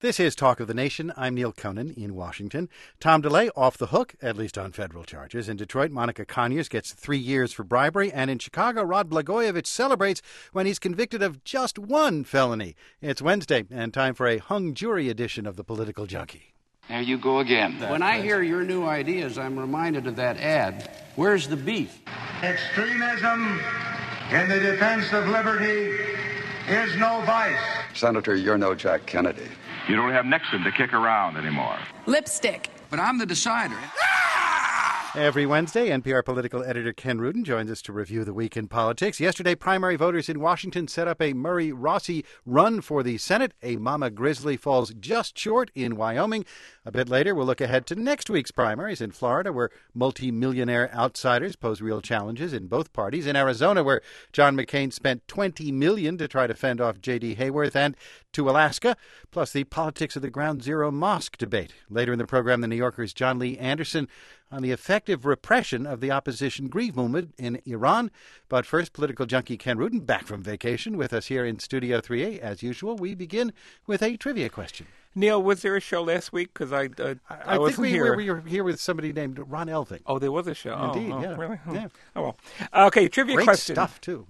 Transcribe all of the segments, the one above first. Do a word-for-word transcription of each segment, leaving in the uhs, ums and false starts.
This is Talk of the Nation. I'm Neil Conan in Washington. Tom DeLay off the hook, at least on federal charges. In Detroit, Monica Conyers gets three years for bribery. And in Chicago, Rod Blagojevich celebrates when he's convicted of just one felony. It's Wednesday and time for a hung jury edition of The Political Junkie. There you go again. When I hear your new ideas, I'm reminded of that ad. Where's the beef? Extremism in the defense of liberty is no vice. Senator, you're no Jack Kennedy. You don't have Nixon to kick around anymore. Lipstick. But I'm the decider. Every Wednesday, N P R political editor Ken Rudin joins us to review the week in politics. Yesterday, primary voters in Washington set up a Murray Rossi run for the Senate. A Mama Grizzly falls just short in Wyoming. A bit later, we'll look ahead to next week's primaries in Florida, where multi-millionaire outsiders pose real challenges in both parties. In Arizona, where John McCain spent twenty million dollars to try to fend off J D. Hayworth, and to Alaska, plus the politics of the Ground Zero mosque debate. Later in the program, the New Yorker's John Lee Anderson on the effective repression of the opposition Green movement in Iran. But first, political junkie Ken Rudin, back from vacation with us here in Studio three A. As usual, we begin with a trivia question. Neil, was there a show last week? Because I, uh, I, I, I wasn't think we here. Were, we were here with somebody named Ron Elving. Oh, there was a show. Indeed, oh, oh, yeah. Really? Hmm. Yeah. Oh, well. Okay, trivia Great question. stuff, too.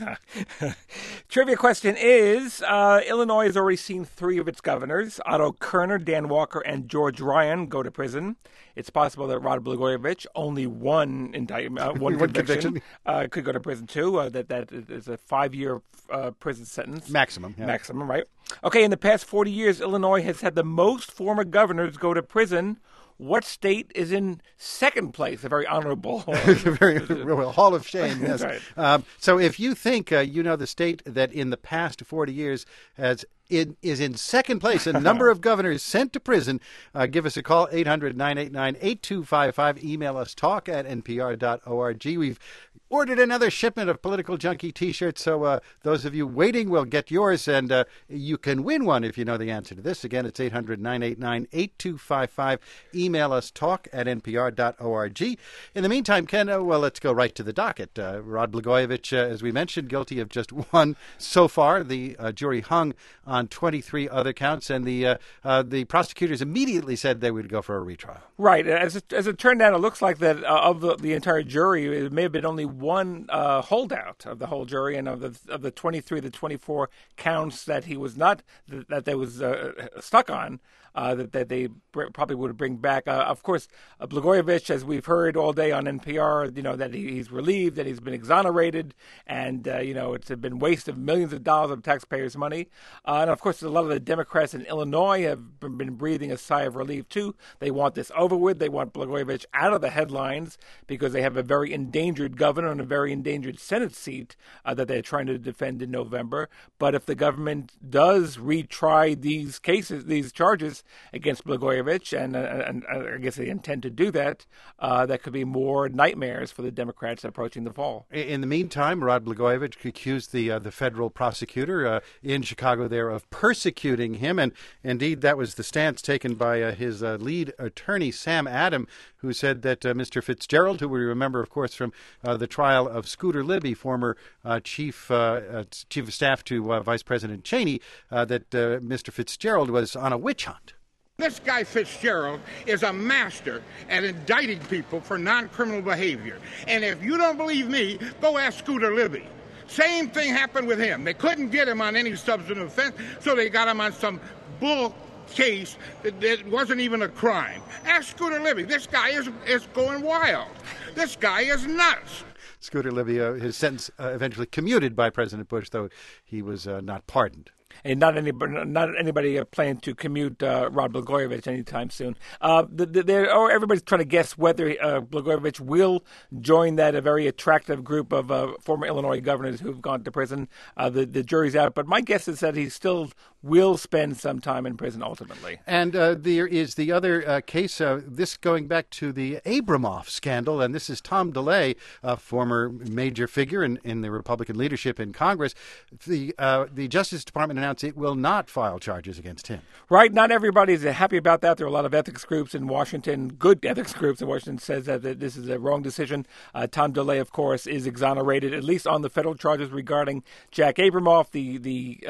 Trivia question is, uh, Illinois has already seen three of its governors, Otto Kerner, Dan Walker, and George Ryan, go to prison. It's possible that Rod Blagojevich, only one indictment, uh, one, one conviction, conviction. Uh, could go to prison too. Uh, that that is a five-year uh, prison sentence. Maximum. Yeah. Maximum, right? Okay, in the past forty years, Illinois has had the most former governors go to prison. What state is in second place? A very honorable very well, Hall of Shame, yes. Right. Um, so if you think uh, you know the state that in the past forty years has in, is in second place, a number of governors sent to prison, uh, give us a call, eight hundred, nine eight nine, eight two five five. Email us, talk at n p r dot org. We've ordered another shipment of Political Junkie T-shirts, so uh, those of you waiting will get yours, and uh, you can win one if you know the answer to this. Again, it's eight hundred, nine eight nine, eight two five five. Email us, talk at n p r dot org. In the meantime, Ken, uh, well, let's go right to the docket. Uh, Rod Blagojevich, uh, as we mentioned, guilty of just one so far. The uh, jury hung on twenty-three other counts, and the uh, uh, the prosecutors immediately said they would go for a retrial. Right. As it, as it turned out, it looks like that uh, of the, the entire jury, it may have been only one uh, holdout of the whole jury, and of the of the twenty-three, the twenty-four counts that he was not that they was uh, stuck on. Uh, that, that they br- probably would bring back. Uh, of course, uh, Blagojevich, as we've heard all day on N P R, you know, that he, he's relieved, that he's been exonerated, and, uh, you know, it's been waste of millions of dollars of taxpayers' money. Uh, and, of course, a lot of the Democrats in Illinois have been breathing a sigh of relief, too. They want this over with. They want Blagojevich out of the headlines because they have a very endangered governor and a very endangered Senate seat uh, that they're trying to defend in November. But if the government does retry these cases, these charges, against Blagojevich, and, uh, and uh, I guess they intend to do that, uh, that could be more nightmares for the Democrats approaching the fall. In the meantime, Rod Blagojevich accused the uh, the federal prosecutor uh, in Chicago there of persecuting him, and indeed that was the stance taken by uh, his uh, lead attorney, Sam Adam, who said that uh, Mister Fitzgerald, who we remember, of course, from uh, the trial of Scooter Libby, former uh, chief uh, uh, chief of staff to uh, Vice President Cheney, uh, that uh, Mister Fitzgerald was on a witch hunt. This guy Fitzgerald is a master at indicting people for non-criminal behavior. And if you don't believe me, go ask Scooter Libby. Same thing happened with him. They couldn't get him on any substantive offense, so they got him on some bull case that, that wasn't even a crime. Ask Scooter Libby. This guy is, is going wild. This guy is nuts. Scooter Libby, uh, his sentence uh, eventually commuted by President Bush, though he was uh, not pardoned. And not anybody, not anybody uh, planning to commute uh, Rod Blagojevich anytime soon. Uh, the, the, or everybody's trying to guess whether uh, Blagojevich will join that a very attractive group of uh, former Illinois governors who've gone to prison. Uh, the, the jury's out, but my guess is that he still will spend some time in prison ultimately. And uh, there is the other uh, case, uh, this going back to the Abramoff scandal, and this is Tom DeLay, a former major figure in, in the Republican leadership in Congress. The uh, the Justice Department announced it will not file charges against him. Right. Not everybody is happy about that. There are a lot of ethics groups in Washington, good ethics groups in Washington, says that this is a wrong decision. Uh, Tom DeLay, of course, is exonerated, at least on the federal charges regarding Jack Abramoff, the, the uh,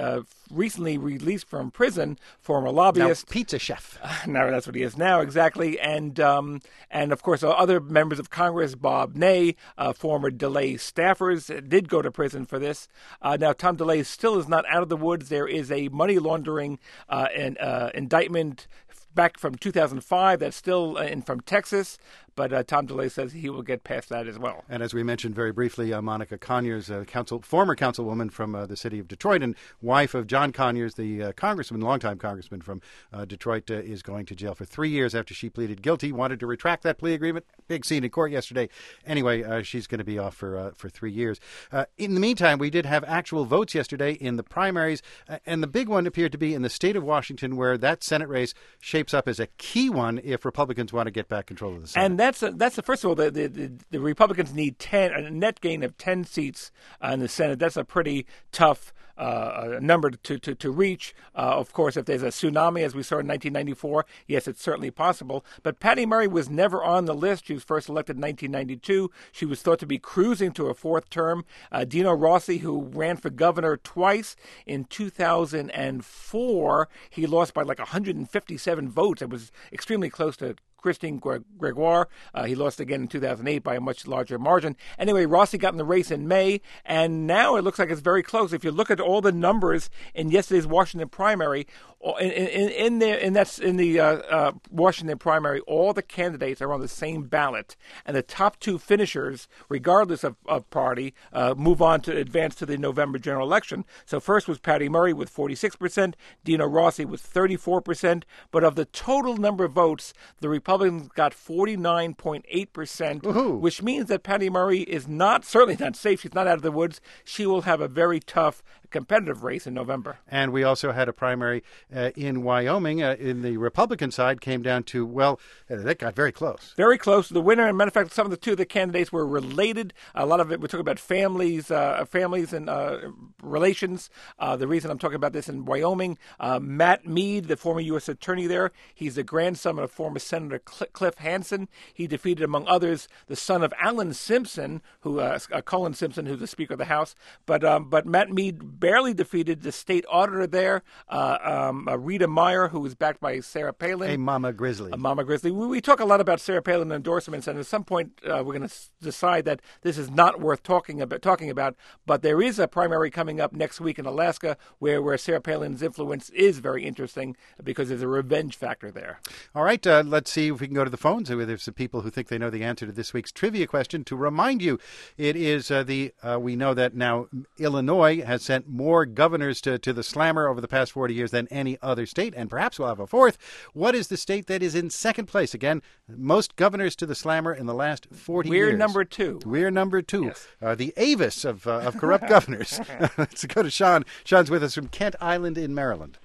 recently released from prison, former lobbyist. Now, pizza chef. Now that's what he is now, exactly. And, um, and of course, other members of Congress, Bob Ney, uh, former DeLay staffers, did go to prison for this. Uh, now, Tom DeLay still is not out of the woods. There is a money laundering uh, and, uh, indictment back from two thousand five that's still in from Texas, but uh, Tom DeLay says he will get past that as well. And as we mentioned very briefly, uh, Monica Conyers, uh, council, former councilwoman from uh, the city of Detroit and wife of John Conyers, the uh, congressman, longtime congressman from uh, Detroit, uh, is going to jail for three years after she pleaded guilty, wanted to retract that plea agreement. Big scene in court yesterday. Anyway, uh, she's going to be off for uh, for three years. Uh, in the meantime, we did have actual votes yesterday in the primaries, uh, and the big one appeared to be in the state of Washington, where that Senate race shapes up as a key one if Republicans want to get back control of the Senate. And that's a, that's the first of all, the, the, the, the Republicans need ten a net gain of ten seats uh, in the Senate. That's a pretty tough uh, number to to, to reach. Uh, of course, if there's a tsunami, as we saw in nineteen ninety-four, yes, it's certainly possible. But Patty Murray was never on the list. She was first elected in nineteen ninety-two. She was thought to be cruising to a fourth term. Uh, Dino Rossi, who ran for governor twice in two thousand four, he lost by like one hundred fifty-seven votes. It was extremely close to Christine Gregoire. Uh, he lost again in two thousand eight by a much larger margin. Anyway, Rossi got in the race in May, and now it looks like it's very close. If you look at all the numbers in yesterday's Washington primary, in, in, in, there, in, that's, in the uh, uh, Washington primary, all the candidates are on the same ballot, and the top two finishers, regardless of, of party, uh, move on to advance to the November general election. So first was Patty Murray with forty-six percent, Dino Rossi with thirty-four percent, but of the total number of votes, the Republicans got forty-nine point eight percent, Woohoo. Which means that Patty Murray is not, certainly not safe. She's not out of the woods. She will have a very tough competitive race in November. And we also had a primary uh, in Wyoming. Uh, in the Republican side, came down to, well, uh, that got very close. Very close. The winner, and matter of fact, some of the two of the candidates were related. A lot of it, we're talking about families, uh, families and uh, relations. Uh, the reason I'm talking about this in Wyoming, uh, Matt Mead, the former U S attorney there, he's the grandson of former Senator Cl- Cliff Hansen. He defeated, among others, the son of Alan Simpson, who uh, uh, Cullen Simpson, who's the Speaker of the House. But um, but Matt Mead barely defeated the state auditor there, uh, um, uh, Rita Meyer, who was backed by Sarah Palin. A Mama Grizzly. A Mama Grizzly. We, we talk a lot about Sarah Palin endorsements, and at some point uh, we're going to s- decide that this is not worth talking about. Talking about, but there is a primary coming up next week in Alaska, where where Sarah Palin's influence is very interesting because there's a revenge factor there. All right, uh, let's see if we can go to the phones. There's some people who think they know the answer to this week's trivia question. To remind you, it is uh, the uh, we know that now Illinois has sent more governors to, to the slammer over the past forty years than any other state, and perhaps we'll have a fourth. What is the state that is in second place? Again, most governors to the slammer in the last forty We're years. We're number two. We're number two. Yes. Uh, the Avis of, uh, of corrupt governors. Let's go to Sean. Sean's with us from Kent Island in Maryland.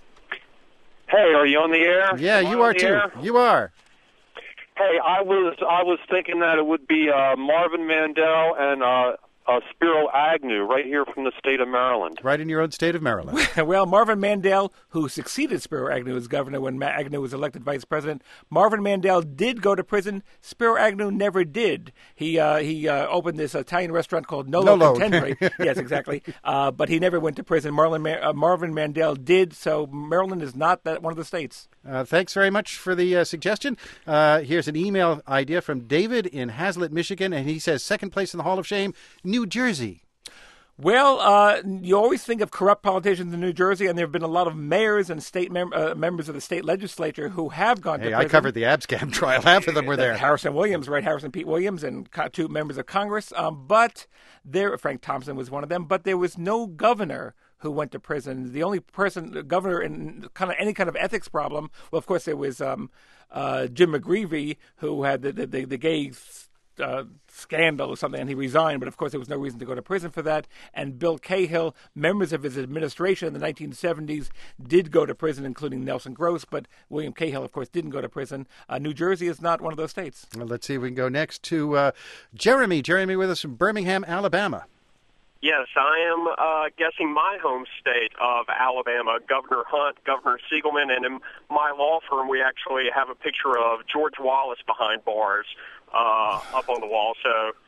Hey, are you on the air? Yeah, Am I you on are the too. air? You are. Hey, I was I was thinking that it would be uh, Marvin Mandel and uh, uh, Spiro Agnew right here from the state of Maryland. Right in your own state of Maryland. Well, Marvin Mandel, who succeeded Spiro Agnew as governor when Ma- Agnew was elected vice president, Marvin Mandel did go to prison. Spiro Agnew never did. He uh, he uh, opened this Italian restaurant called Nolo, Nolo. Contendere. Yes, exactly. Uh, but he never went to prison. Marlon Ma- uh, Marvin Mandel did, so Maryland is not that one of the states. Uh, thanks very much for the uh, suggestion. Uh, here's an email idea from David in Hazlitt, Michigan, and he says second place in the Hall of Shame, New Jersey. Well, uh, you always think of corrupt politicians in New Jersey, and there have been a lot of mayors and state mem- uh, members of the state legislature who have gone Hey, to prison. I covered the Abscam trial. Half of them were there. Harrison Williams, right? Harrison Pete Williams and co- two members of Congress. Um, but there, Frank Thompson was one of them. But there was no governor who went to prison. The only person, the governor, in kind of any kind of ethics problem. Well, of course, there was um, uh, Jim McGreevey, who had the the, the, the gay uh, scandal or something, and he resigned. But of course, there was no reason to go to prison for that. And Bill Cahill, members of his administration in the nineteen seventies, did go to prison, including Nelson Gross. But William Cahill, of course, didn't go to prison. Uh, New Jersey is not one of those states. Well, let's see if we can go next to uh, Jeremy. Jeremy with us from Birmingham, Alabama. Yes, I am uh, guessing my home state of Alabama, Governor Hunt, Governor Siegelman, and in my law firm we actually have a picture of George Wallace behind bars uh, up on the wall. So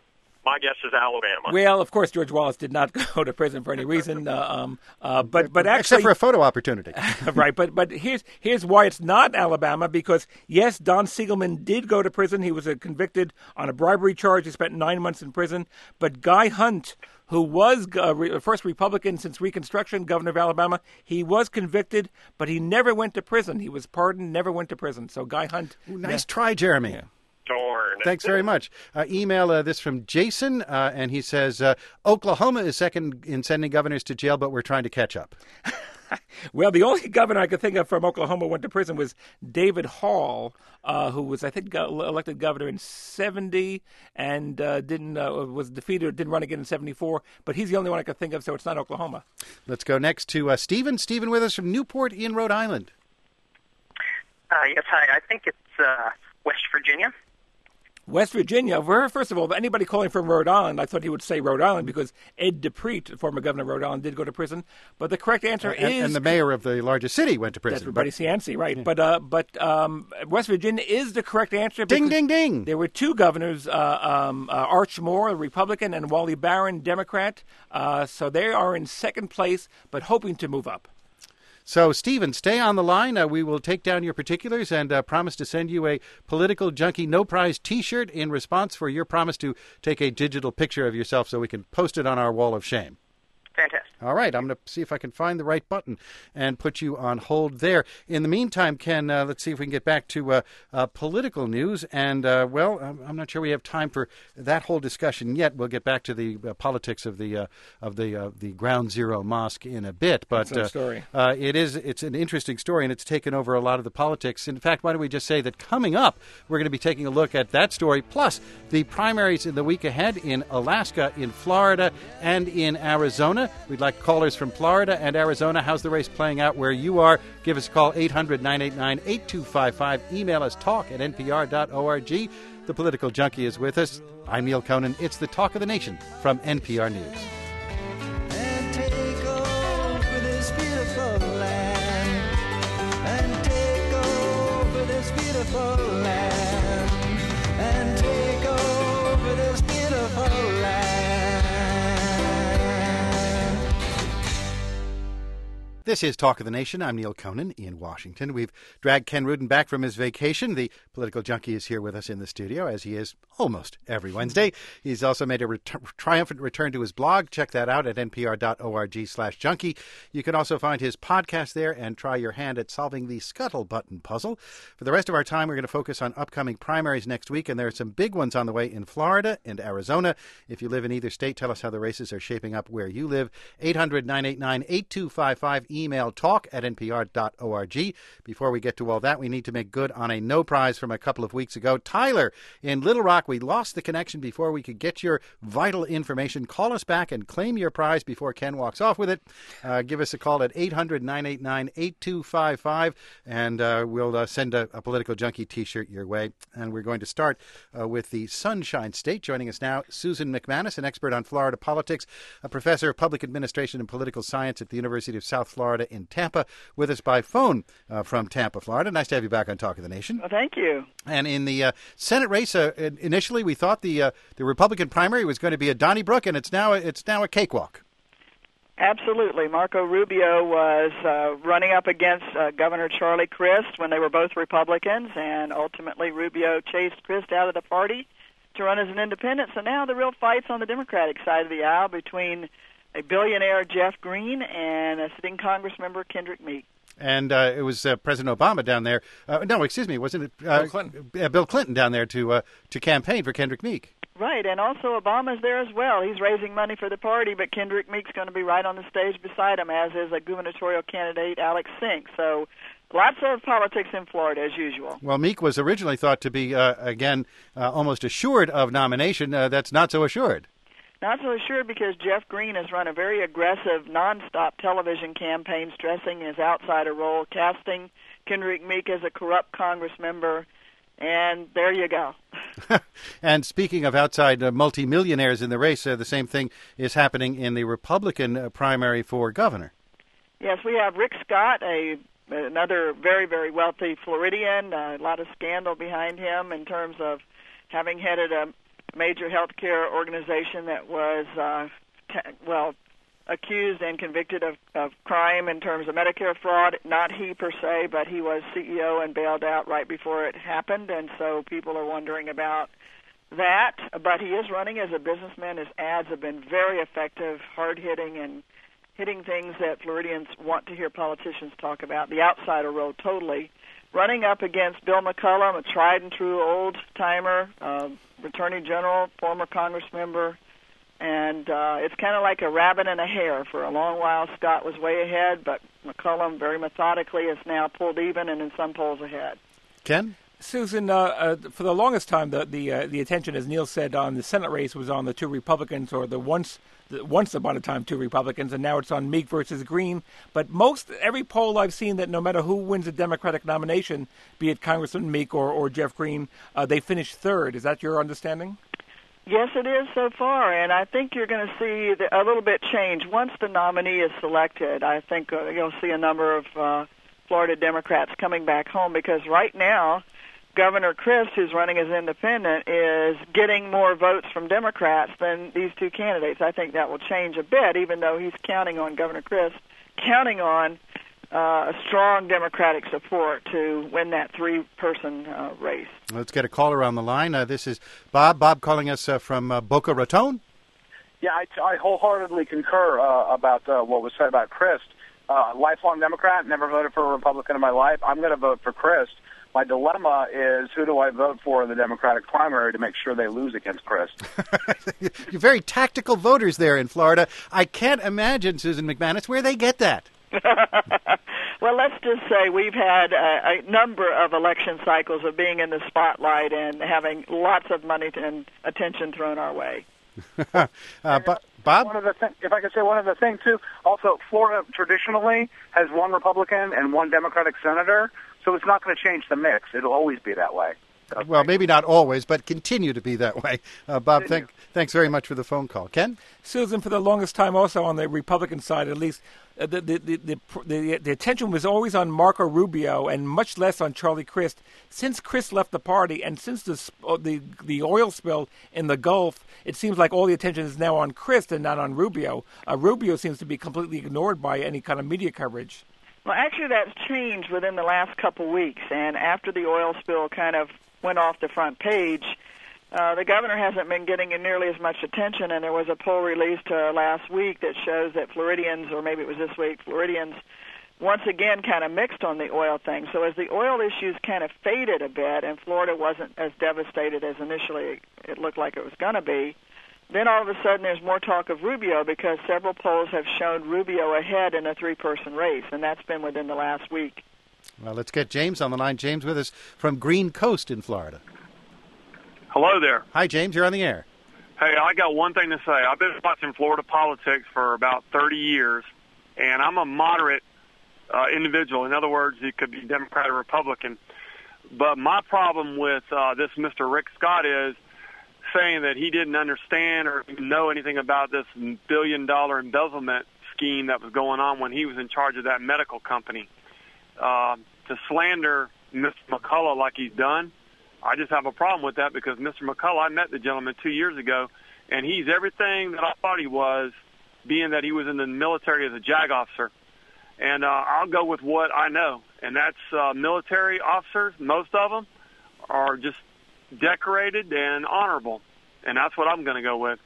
my guess is Alabama. Well, of course, George Wallace did not go to prison for any reason, uh, um, uh, but but actually, except for a photo opportunity, right? But but here's here's why it's not Alabama, because yes, Don Siegelman did go to prison. He was uh, convicted on a bribery charge. He spent nine months in prison. But Guy Hunt, who was uh, re- first Republican since Reconstruction, governor of Alabama, he was convicted, but he never went to prison. He was pardoned, never went to prison. So Guy Hunt. Ooh, nice yeah. try, Jeremy. Yeah. Darn. Thanks very much. Uh, email uh, this from Jason, uh, and he says, uh, Oklahoma is second in sending governors to jail, but we're trying to catch up. Well, the only governor I could think of from Oklahoma went to prison was David Hall, uh, who was, I think, go- elected governor in seventy and uh, didn't uh, was defeated or didn't run again in seventy-four. But he's the only one I could think of, so it's not Oklahoma. Let's go next to uh, Stephen. Stephen with us from Newport in Rhode Island. Uh, yes, hi. I think it's uh, West Virginia. West Virginia. First of all, anybody calling from Rhode Island, I thought he would say Rhode Island because Ed DePreet, former governor of Rhode Island, did go to prison. But the correct answer and, is... And the mayor of the largest city went to prison. That's Buddy Cianci, right. Yeah. But uh, but um, West Virginia is the correct answer. Ding, ding, ding. There were two governors, uh, um, uh, Arch Moore, a Republican, and Wally Barron, Democrat. Uh, so they are in second place, but hoping to move up. So, Stephen, stay on the line. Uh, we will take down your particulars and uh, promise to send you a Political Junkie No Prize T-shirt in response for your promise to take a digital picture of yourself so we can post it on our wall of shame. Fantastic. All right, I'm going to see if I can find the right button and put you on hold there. In the meantime, Ken, uh, let's see if we can get back to uh, uh, political news. And, uh, well, I'm not sure we have time for that whole discussion yet. We'll get back to the uh, politics of the uh, of the uh, the Ground Zero Mosque in a bit. But That's a story. Uh, uh, it is it's an interesting story, and it's taken over a lot of the politics. In fact, why don't we just say that coming up, we're going to be taking a look at that story, plus the primaries in the week ahead in Alaska, in Florida, and in Arizona. We'd like callers from Florida and Arizona. How's the race playing out where you are? Give us a call, eight hundred, nine eight nine, eight two five five. Email us, talk at n p r dot org. The Political Junkie is with us. I'm Neil Conan. It's the Talk of the Nation from N P R News. And take over this beautiful land. And take over this beautiful land. And take over this beautiful land. This is Talk of the Nation. I'm Neil Conan in Washington. We've dragged Ken Rudin back from his vacation. The Political Junkie is here with us in the studio, as he is almost every Wednesday. He's also made a ret- triumphant return to his blog. Check that out at n p r dot org slash junkie. You can also find his podcast there and try your hand at solving the scuttle button puzzle. For the rest of our time, we're going to focus on upcoming primaries next week, and there are some big ones on the way in Florida and Arizona. If you live in either state, tell us how the races are shaping up where you live. eight hundred, nine eight nine, eight two five five. Email talk at n p r dot org. Before we get to all that, we need to make good on a no prize from a couple of weeks ago. Tyler in Little Rock, we lost the connection before we could get your vital information. Call us back and claim your prize before Ken walks off with it. Uh, give us a call at eight hundred, nine eight nine, eight two five five, and uh, we'll uh, send a, a Political Junkie T-shirt your way. And we're going to start uh, with the Sunshine State. Joining us now, Susan McManus, an expert on Florida politics, a professor of public administration and political science at the University of South Florida in Tampa, with us by phone uh, from Tampa, Florida. Nice to have you back on Talk of the Nation. Well, thank you. And in the uh, Senate race, uh, initially we thought the uh, the Republican primary was going to be a Donnybrook, and it's now it's now a cakewalk. Absolutely. Marco Rubio was uh, running up against uh, Governor Charlie Crist when they were both Republicans, and ultimately Rubio chased Crist out of the party to run as an independent. So now the real fight's on the Democratic side of the aisle between a billionaire Jeff Green and a sitting Congressmember Kendrick Meek. And uh, it was uh, President Obama down there. Uh, no, excuse me, wasn't it uh, Bill Clinton? Uh, Bill Clinton down there to uh, to campaign for Kendrick Meek. Right, and also Obama's there as well. He's raising money for the party, but Kendrick Meek's going to be right on the stage beside him, as is a gubernatorial candidate, Alex Sink. So lots of politics in Florida, as usual. Well, Meek was originally thought to be, uh, again, uh, almost assured of nomination. Uh, that's not so assured. Not so assured because Jeff Green has run a very aggressive, nonstop television campaign stressing his outsider role, casting Kendrick Meek as a corrupt Congress member, and there you go. And speaking of outside uh, multimillionaires in the race, uh, the same thing is happening in the Republican uh, primary for governor. Yes, we have Rick Scott, a another very, very wealthy Floridian, uh, a lot of scandal behind him in terms of having headed a major healthcare organization that was, uh, t- well, accused and convicted of, of crime in terms of Medicare fraud. Not he per se, but he was C E O and bailed out right before it happened, and so people are wondering about that. But he is running as a businessman. His ads have been very effective, hard-hitting, and hitting things that Floridians want to hear politicians talk about, the outsider role totally. Running up against Bill McCollum, a tried-and-true old-timer, uh, attorney general, former Congress member, and uh, it's kind of like a rabbit and a hare. For a long while, Scott was way ahead, but McCollum very methodically is now pulled even and in some polls ahead. Ken? Susan, uh, uh, for the longest time, the the, uh, the attention, as Neil said, on the Senate race was on the two Republicans, or the once the, once upon a time two Republicans, and now it's on Meek versus Green. But most every poll I've seen, that no matter who wins a Democratic nomination, be it Congressman Meek or, or Jeff Green, uh, they finish third. Is that your understanding? Yes, it is so far, and I think you're going to see the, a little bit change. Once the nominee is selected, I think uh, you'll see a number of uh, Florida Democrats coming back home, because right now, Governor Christ, who's running as independent, is getting more votes from Democrats than these two candidates. I think that will change a bit, even though he's counting on Governor Christ, counting on uh, a strong Democratic support to win that three-person uh, race. Let's get a caller on the line. Uh, this is Bob. Bob calling us uh, from uh, Boca Raton. Yeah, I, I wholeheartedly concur uh, about uh, what was said about Christ. Uh, lifelong Democrat, never voted for a Republican in my life. I'm going to vote for Christ. My dilemma is, who do I vote for in the Democratic primary to make sure they lose against Christ? You're very tactical voters there in Florida. I can't imagine, Susan McManus, where they get that. Well, let's just say we've had a, a number of election cycles of being in the spotlight and having lots of money and attention thrown our way. uh, but, Bob? One of the th- if I could say one other thing, too, also, Florida traditionally has one Republican and one Democratic senator, so it's not going to change the mix. It'll always be that way. Okay. Well, maybe not always, but continue to be that way. Uh, Bob, thank, thanks very much for the phone call. Ken? Susan, for the longest time also on the Republican side, at least, uh, the, the, the, the, the, the attention was always on Marco Rubio and much less on Charlie Crist. Since Crist left the party and since the, the, the oil spill in the Gulf, it seems like all the attention is now on Crist and not on Rubio. Uh, Rubio seems to be completely ignored by any kind of media coverage. Well, actually, that's changed within the last couple weeks, and after the oil spill kind of went off the front page, uh, the governor hasn't been getting nearly as much attention, and there was a poll released uh, last week that shows that Floridians, or maybe it was this week, Floridians once again kind of mixed on the oil thing. So as the oil issues kind of faded a bit, and Florida wasn't as devastated as initially it looked like it was going to be, then all of a sudden there's more talk of Rubio, because several polls have shown Rubio ahead in a three-person race, and that's been within the last week. Well, let's get James on the line. James with us from Green Coast in Florida. Hello there. Hi, James. You're on the air. Hey, I got one thing to say. I've been watching Florida politics for about thirty years, and I'm a moderate uh, individual. In other words, he could be Democrat or Republican. But my problem with uh, this Mister Rick Scott is saying that he didn't understand or know anything about this billion-dollar embezzlement scheme that was going on when he was in charge of that medical company. Uh, to slander Mister McCullough like he's done, I just have a problem with that, because Mister McCullough, I met the gentleman two years ago, and he's everything that I thought he was, being that he was in the military as a JAG officer. And uh, I'll go with what I know, and that's uh, military officers, most of them, are just decorated and honorable, and that's what I'm going to go with.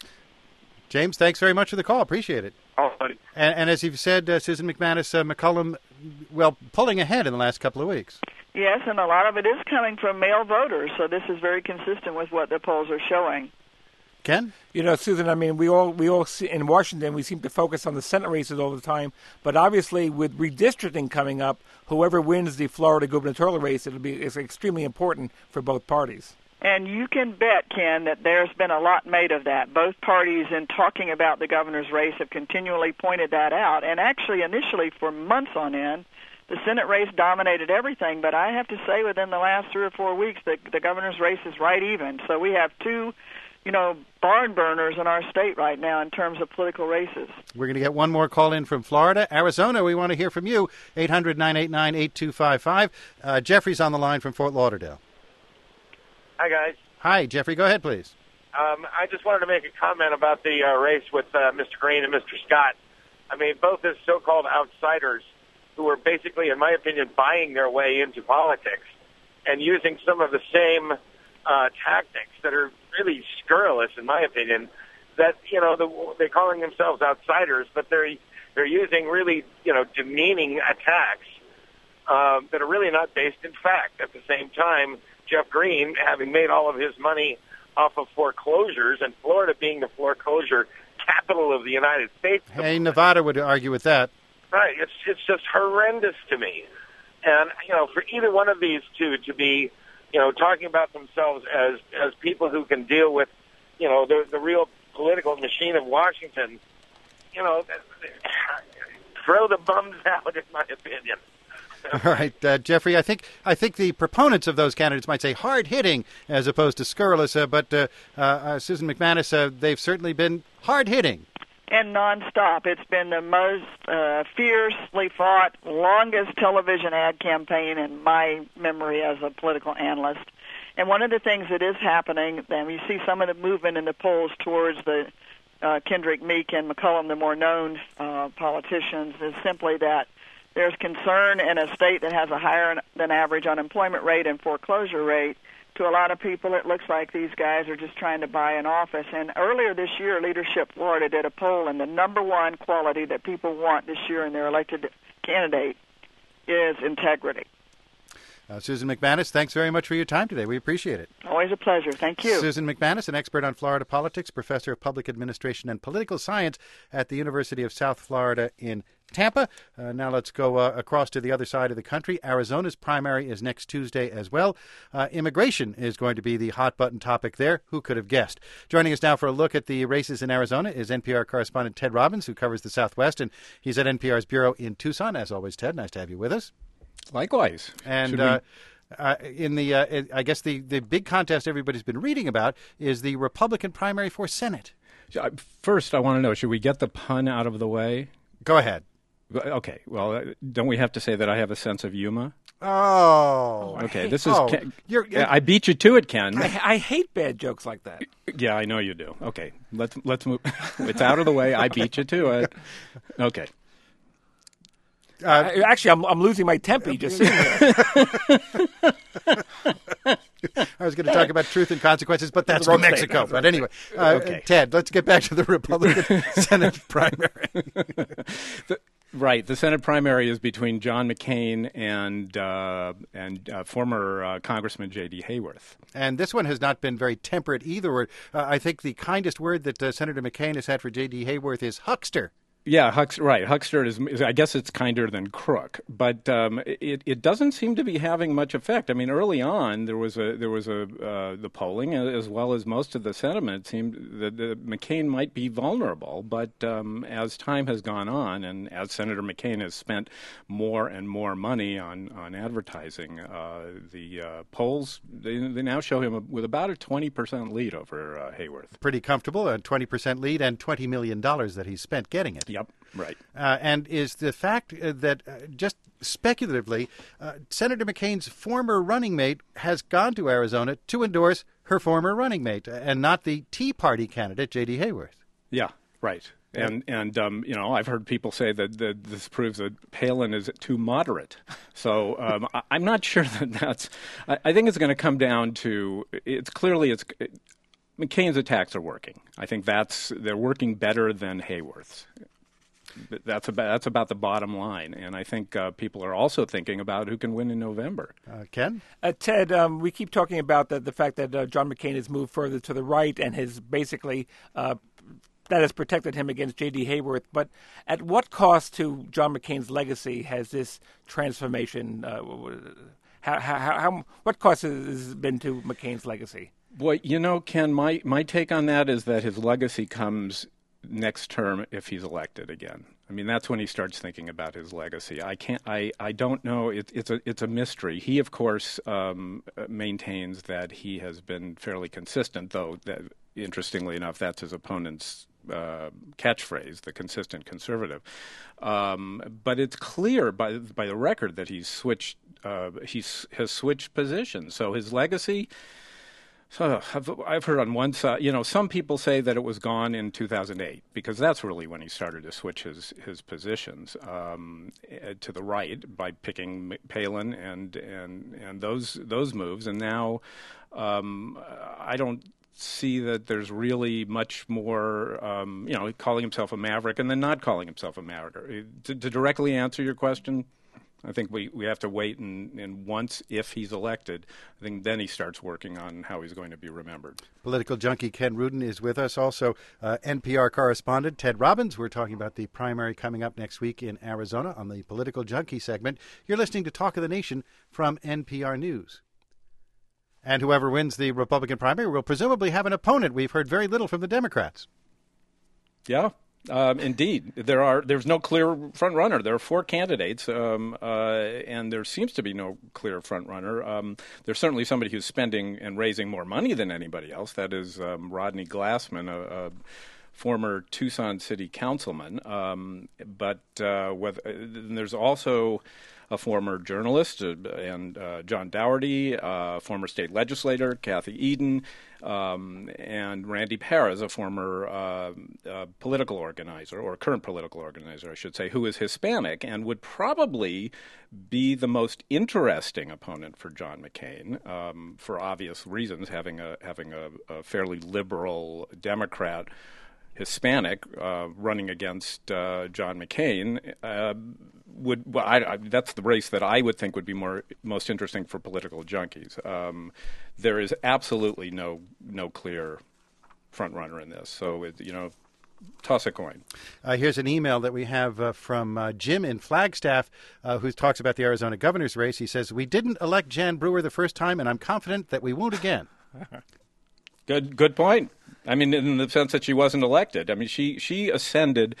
James, thanks very much for the call. Appreciate it. Oh, buddy. And, and as you've said, uh, Susan McManus, uh, McCollum, well, pulling ahead in the last couple of weeks. Yes, and a lot of it is coming from male voters, so this is very consistent with what the polls are showing. Ken? You know, Susan, I mean, we all we all see, in Washington, we seem to focus on the Senate races all the time, but obviously with redistricting coming up, whoever wins the Florida gubernatorial race, it'll be it's extremely important for both parties. And you can bet, Ken, that there's been a lot made of that. Both parties, in talking about the governor's race, have continually pointed that out. And actually, initially, for months on end, the Senate race dominated everything. But I have to say, within the last three or four weeks, the, the governor's race is right even. So we have two, you know, barn burners in our state right now in terms of political races. We're going to get one more call in from Florida. Arizona, we want to hear from you. eight hundred, nine eight nine, eight two five five. Uh, Jeffrey's on the line from Fort Lauderdale. Hi, guys. Hi, Jeffrey. Go ahead, please. Um, I just wanted to make a comment about the uh, race with uh, Mister Green and Mister Scott. I mean, both as so-called outsiders who are basically, in my opinion, buying their way into politics and using some of the same uh, tactics that are really scurrilous, in my opinion, that, you know, the, they're calling themselves outsiders, but they're they're using really, you know, demeaning attacks uh, that are really not based in fact. At the same time, Jeff Green, having made all of his money off of foreclosures, and Florida being the foreclosure capital of the United States. Hey, Nevada would argue with that. Right. It's it's just horrendous to me. And, you know, for either one of these two to be, you know, talking about themselves as, as people who can deal with, you know, the, the real political machine of Washington, you know, throw the bums out, in my opinion. All right, uh, Jeffrey, I think I think the proponents of those candidates might say hard-hitting as opposed to scurrilous, uh, but uh, uh, Susan McManus, uh, they've certainly been hard-hitting. And nonstop. It's been the most uh, fiercely fought, longest television ad campaign in my memory as a political analyst. And one of the things that is happening, and we see some of the movement in the polls towards the uh, Kendrick, Meek, and McCollum, the more known uh, politicians, is simply that there's concern in a state that has a higher than average unemployment rate and foreclosure rate. To a lot of people, it looks like these guys are just trying to buy an office. And earlier this year, Leadership Florida did a poll, and the number one quality that people want this year in their elected candidate is integrity. Uh, Susan McManus, thanks very much for your time today. We appreciate it. Always a pleasure. Thank you. Susan McManus, an expert on Florida politics, professor of public administration and political science at the University of South Florida in Tampa. Uh, now let's go uh, across to the other side of the country. Arizona's primary is next Tuesday as well. Uh, immigration is going to be the hot-button topic there. Who could have guessed? Joining us now for a look at the races in Arizona is N P R correspondent Ted Robbins, who covers the Southwest, and he's at N P R's bureau in Tucson. As always, Ted, nice to have you with us. Likewise. And we... uh, uh, in the, uh, I guess the, the big contest everybody's been reading about is the Republican primary for Senate. First, I want to know, should we get the pun out of the way? Go ahead. Okay. Well, don't we have to say that I have a sense of humor? Oh. Okay. This is. Oh, Ken, you're, you're, I beat you to it, Ken. I, I hate bad jokes like that. Yeah, I know you do. Okay. Let's let's move. It's out of the way. I beat you to it. Okay. Uh, I, actually, I'm I'm losing my temper just sitting there. I was going to talk about truth and consequences, but that's from Mexico. But anyway, uh, okay. Ted, let's get back to the Republican Senate primary. the, right. The Senate primary is between John McCain and uh, and uh, former uh, Congressman J D Hayworth. And this one has not been very temperate either. Uh, I think the kindest word that uh, Senator McCain has had for J D Hayworth is huckster. Yeah, Hux, right. Huckster is, is, I guess it's kinder than crook, but um, it, it doesn't seem to be having much effect. I mean, early on, there was a there was a uh, the polling as well as most of the sentiment seemed that, that McCain might be vulnerable. But um, as time has gone on, and as Senator McCain has spent more and more money on on advertising, uh, the uh, polls they, they now show him with about a twenty percent lead over uh, Hayworth. Pretty comfortable, a twenty percent lead, and twenty million dollars that he's spent getting it. Yep, right. Uh, and is the fact uh, that uh, just speculatively, uh, Senator McCain's former running mate has gone to Arizona to endorse her former running mate, and not the Tea Party candidate, J D Hayworth. Yeah, right. And, and um, you know, I've heard people say that, that this proves that Palin is too moderate. So um, I, I'm not sure that that's – I think it's going to come down to – it's clearly it's it, McCain's attacks are working. I think that's – they're working better than Hayworth's. That's about that's about the bottom line, and I think uh, people are also thinking about who can win in November. Uh, Ken, uh, Ted, um, we keep talking about the the fact that uh, John McCain has moved further to the right and has basically uh, that has protected him against J D Hayworth. But at what cost to John McCain's legacy has this transformation? Uh, how, how, how what cost has been to McCain's legacy? Well, you know, Ken, my my take on that is that his legacy comes next term if he's elected again. I mean, that's when he starts thinking about his legacy. I can't. I, I don't know. It, it's a it's a mystery. He, of course, um, maintains that he has been fairly consistent, though. That, interestingly enough, that's his opponent's uh, catchphrase, the consistent conservative. Um, but it's clear by by the record that he's switched. Uh, he has switched positions. So his legacy. So I've, I've heard on one side, you know, some people say that it was gone in two thousand eight because that's really when he started to switch his his positions um, to the right by picking Palin and and and those those moves, and now um, I don't see that there's really much more, um, you know, calling himself a maverick and then not calling himself a maverick. To, to directly answer your question, I think we, we have to wait, and, and once, if he's elected, I think then he starts working on how he's going to be remembered. Political junkie Ken Rudin is with us. Also, uh, N P R correspondent Ted Robbins. We're talking about the primary coming up next week in Arizona on the Political Junkie segment. You're listening to Talk of the Nation from N P R News. And whoever wins the Republican primary will presumably have an opponent. We've heard very little from the Democrats. Yeah. Um, indeed, there are. There's no clear front runner. There are four candidates, um, uh, and there seems to be no clear front runner. Um, there's certainly somebody who's spending and raising more money than anybody else. That is um, Rodney Glassman, a, a former Tucson city councilman. Um, but uh, whether, there's also a former journalist, uh, and uh, John Dougherty, uh, former state legislator, Kathy Eden, um, and Randy Perez, a former uh, uh, political organizer, or current political organizer, I should say, who is Hispanic and would probably be the most interesting opponent for John McCain, um, for obvious reasons, having a having a, a fairly liberal Democrat Hispanic uh, running against uh, John McCain. Uh, would well, I, I, that's the race that I would think would be more most interesting for political junkies. Um, there is absolutely no no clear front runner in this. So it, you know, toss a coin. Uh, here's an email that we have uh, from uh, Jim in Flagstaff, uh, who talks about the Arizona governor's race. He says, "We didn't elect Jan Brewer the first time, and I'm confident that we won't again." Good, good point. I mean, in the sense that she wasn't elected. I mean, she she ascended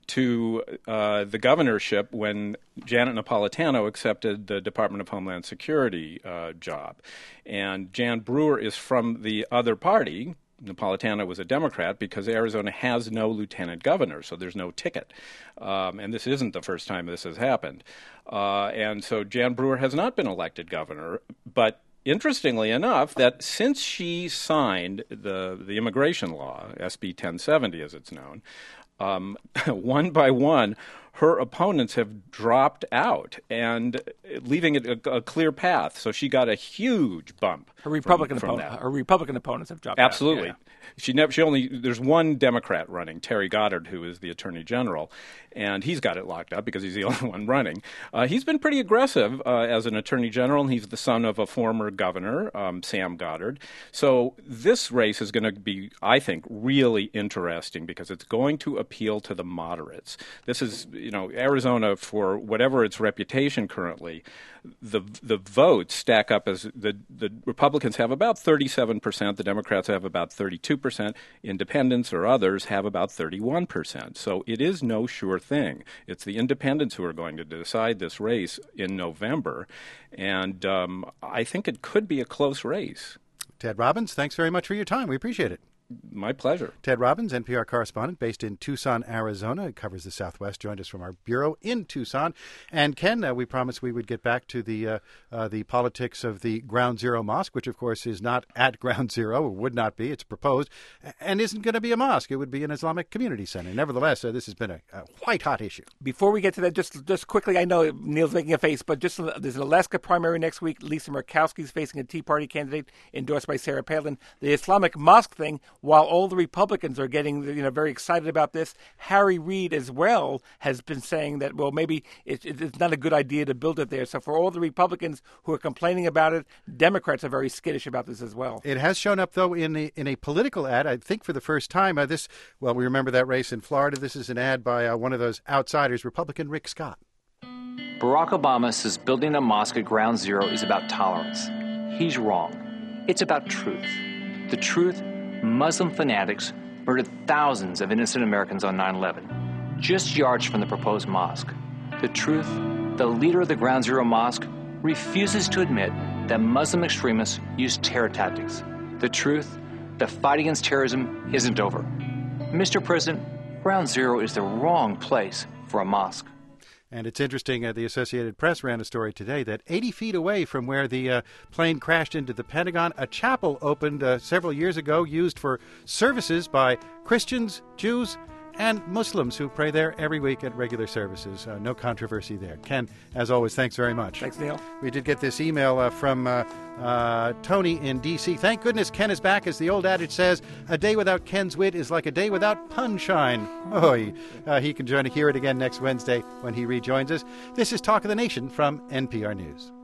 to uh, the governorship when Janet Napolitano accepted the Department of Homeland Security uh, job. And Jan Brewer is from the other party. Napolitano was a Democrat because Arizona has no lieutenant governor, so there's no ticket. Um, and this isn't the first time this has happened. Uh, and so Jan Brewer has not been elected governor, but interestingly enough, that since she signed the the immigration law, S B ten seventy as it's known, um, one by one, her opponents have dropped out and leaving it a, a clear path. So she got a huge bump. Her Republican from, from opponent, that. her Republican opponents have dropped Absolutely. out. Absolutely. She never. She only. There's one Democrat running, Terry Goddard, who is the Attorney General, and he's got it locked up because he's the only one running. Uh, he's been pretty aggressive uh, as an Attorney General, and he's the son of a former governor, um, Sam Goddard. So this race is going to be, I think, really interesting because it's going to appeal to the moderates. This is, you know, Arizona, for whatever its reputation currently, the the votes stack up as the the Republicans have about thirty-seven percent, the Democrats have about thirty-two percent, independents or others have about thirty-one percent. So it is no sure thing. It's the independents who are going to decide this race in November, and um, I think it could be a close race. Ted Robbins, thanks very much for your time. We appreciate it. My pleasure. Ted Robbins, N P R correspondent based in Tucson, Arizona. He covers the Southwest, joined us from our bureau in Tucson. And Ken, uh, we promised we would get back to the uh, uh, the politics of the Ground Zero Mosque, which, of course, is not at Ground Zero, or would not be. It's proposed, and isn't going to be a mosque. It would be an Islamic community center. Nevertheless, uh, this has been a, a white hot issue. Before we get to that, just just quickly, I know Neil's making a face, but just there's an Alaska primary next week. Lisa Murkowski's facing a Tea Party candidate endorsed by Sarah Palin. The Islamic mosque thing, while all the Republicans are getting, you know, very excited about this, Harry Reid as well has been saying that, well, maybe it, it, it's not a good idea to build it there. So for all the Republicans who are complaining about it, Democrats are very skittish about this as well. It has shown up, though, in a, in a political ad, I think for the first time. Uh, this, well, we remember that race in Florida. This is an ad by uh, one of those outsiders, Republican Rick Scott. Barack Obama says building a mosque at Ground Zero is about tolerance. He's wrong. It's about truth. The truth: Muslim fanatics murdered thousands of innocent Americans on nine eleven, just yards from the proposed mosque. The truth: the leader of the Ground Zero Mosque refuses to admit that Muslim extremists use terror tactics. The truth: the fight against terrorism isn't over. Mister President, Ground Zero is the wrong place for a mosque. And it's interesting, uh, the Associated Press ran a story today that eighty feet away from where the uh, plane crashed into the Pentagon, a chapel opened uh, several years ago used for services by Christians, Jews, and Muslims who pray there every week at regular services. Uh, no controversy there. Ken, as always, thanks very much. Thanks, Neil. We did get this email uh, from uh, uh, Tony in D C Thank goodness Ken is back. As the old adage says, a day without Ken's wit is like a day without punshine. Oh, he, uh, he can join to hear it again next Wednesday when he rejoins us. This is Talk of the Nation from N P R News.